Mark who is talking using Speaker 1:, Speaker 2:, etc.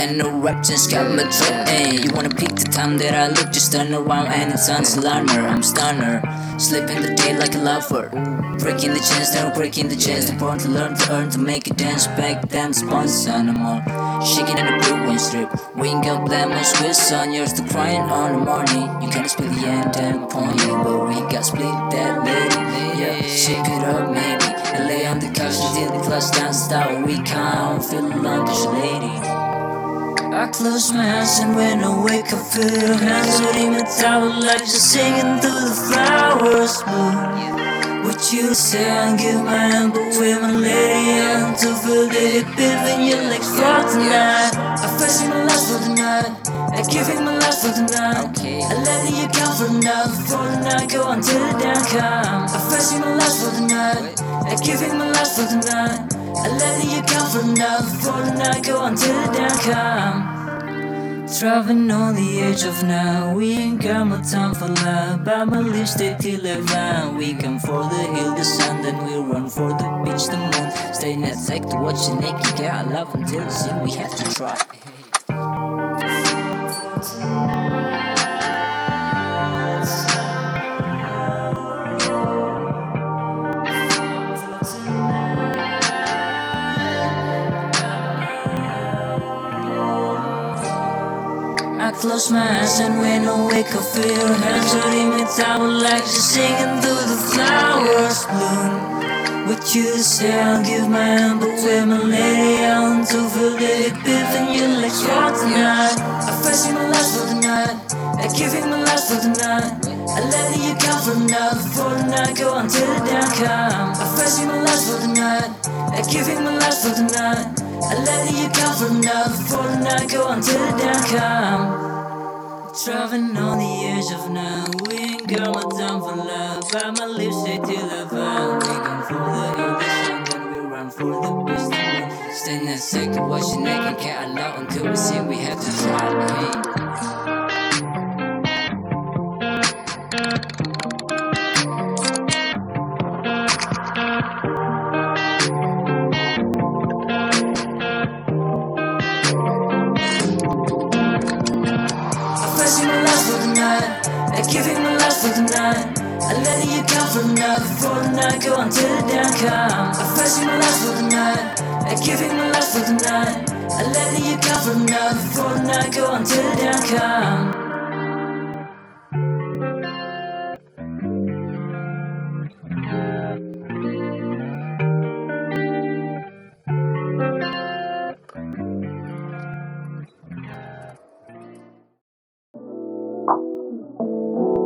Speaker 1: and no rap just got my trip. Hey, you wanna peek the time that I look, just turn around and it sounds alarmer. I'm stunner, slipping the day like a lover, breaking the chains, never breaking the chains. The point to learn to earn to make it dance. Back then, sponsors animal, shaking in the blue wind strip. Wing up lemon, squeeze on yours to crying on the morning. You can't split the end and point you, but we got split that lady. Yeah, shake it up maybe, and lay on the couch until the clutch down style. We can't feel alone, this lady. I close my eyes and when I wake I feel your hands holding me tight, like just singing through the flowers blue. What you say, I give my hand, but with my lady on to feel the hip when your legs fall tonight. I fancy my life for the night, I give it my life for the night. I let you count for the night, before the night go until the day come. I fancy my life for the night, I give it my life for the night. I let you count for the night, before the night go until the day come. Driving on the edge of now, we ain't got more time for love. By my lips stay till 11. We come for the hill, the sun, then we run for the beach, the moon. Stay net sack to watch the naked girl. I love until the scene we have to try. I close my eyes and when I wake I feel your hands holding me tight, like just singing through the flowers bloom. What you say, I'll give my hand, but with my lady on to feel the hip and your legs fall tonight. I fancy my life for the night, I give it my life for the night. I let you count for the night, before the night go until the day come. I fancy my life for the night, I give it my life for the night. I let you count for the night, before the night go until the day come. Driving on the edge of now, we ain't got more time for love. By my lips say till I find. We gon' for the hill, the sun, then we run for the beast, the moon. Stand in second, watch your neck and can't allow until we see we have to try. Hey. I give it my life for the night. I let you count for the night, before the night go until the day come. I fancy my life for the night, I give it my life for the night. I let you count for the night, before the night go until the day come.